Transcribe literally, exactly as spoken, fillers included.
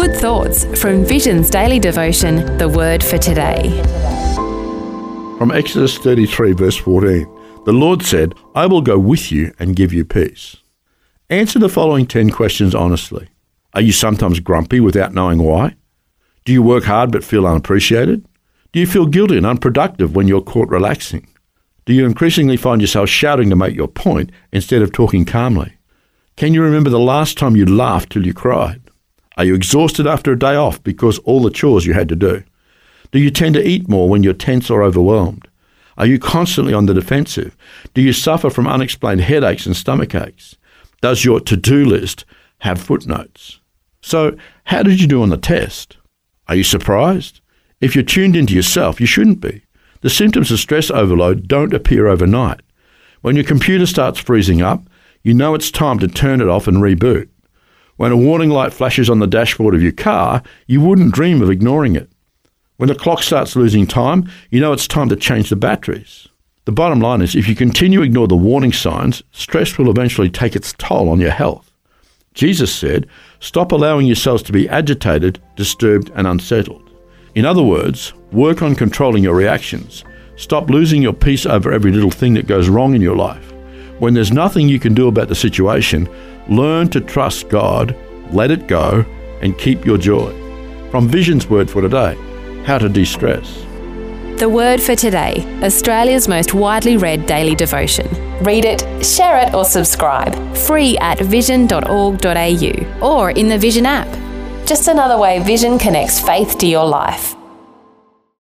Good thoughts from Vision's daily devotion, The Word for Today. From Exodus thirty-three, verse fourteen, the Lord said, I will go with you and give you peace. Answer the following ten questions honestly. Are you sometimes grumpy without knowing why? Do you work hard but feel unappreciated? Do you feel guilty and unproductive when you're caught relaxing? Do you increasingly find yourself shouting to make your point instead of talking calmly? Can you remember the last time you laughed till you cried? Are you exhausted after a day off because all the chores you had to do? Do you tend to eat more when you're tense or overwhelmed? Are you constantly on the defensive? Do you suffer from unexplained headaches and stomach aches? Does your to-do list have footnotes? So, how did you do on the test? Are you surprised? If you're tuned into yourself, you shouldn't be. The symptoms of stress overload don't appear overnight. When your computer starts freezing up, you know it's time to turn it off and reboot. When a warning light flashes on the dashboard of your car, you wouldn't dream of ignoring it. When the clock starts losing time, you know it's time to change the batteries. The bottom line is, if you continue to ignore the warning signs, stress will eventually take its toll on your health. Jesus said, stop allowing yourselves to be agitated, disturbed, and unsettled. In other words, work on controlling your reactions. Stop losing your peace over every little thing that goes wrong in your life. When there's nothing you can do about the situation, learn to trust God, let it go, and keep your joy. From Vision's Word for Today, how to de-stress. The Word for Today, Australia's most widely read daily devotion. Read it, share it or subscribe. Free at vision dot org dot a u or in the Vision app. Just another way Vision connects faith to your life.